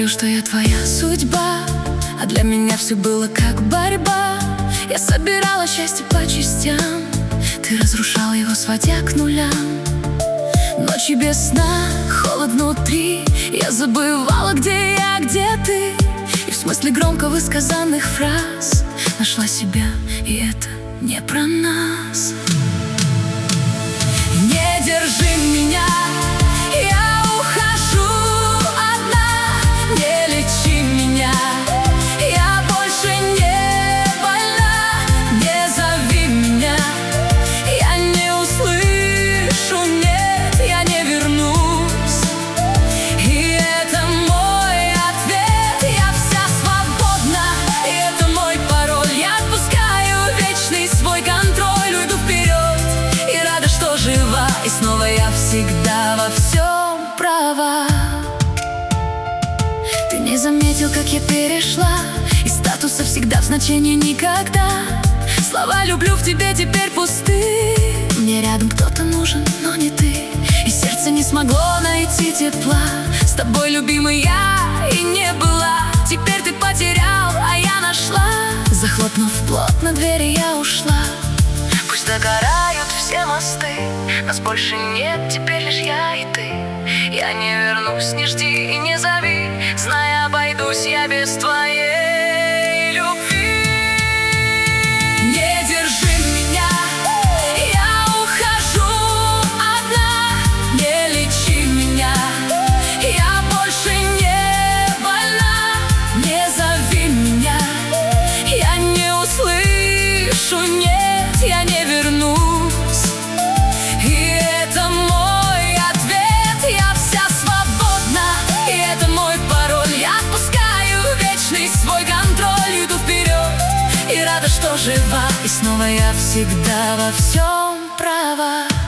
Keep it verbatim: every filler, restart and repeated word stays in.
говорил, что я твоя судьба, а для меня все было как борьба. Я собирала счастье по частям, ты разрушал его, сводя к нулям. Ночи без сна, холод внутри, я забывала, где я, где ты. И в смысле громко высказанных фраз нашла себя, и это не про нас. Не держи меня, я ухожу одна. Не лечи меня, я больше не больна. Не зови меня, я не услышу, нет, я не вернусь. И это мой ответ, я вся свободна. И это мой пароль, я отпускаю вечный свой контроль. Уйду вперед и рада, что жива, и снова я всегда во всем права. Ты не заметил, как я перешла из статуса всегда в значение никогда. Слова «люблю» в тебе теперь пусты. Мне рядом кто-то нужен, но не ты. И сердце не смогло найти тепла. С тобой, любимый, я и не была. Теперь ты потерял, а я нашла. Захлопнув плотно двери, я ушла. Пусть догорают все мосты, нас больше нет, теперь лишь я и ты. Я не вернусь, не жди и не зови, зная, обойдусь я без твоей любви. Не держи меня, я ухожу одна. Не лечи меня, я больше не больна. Не зови меня, я не услышу, нет, я не вернусь. И это мой ответ, я вся свободна. И это мой пароль, я отпускаю вечный свой контроль. Иду вперед и рада, что жива, и снова я всегда во всем права.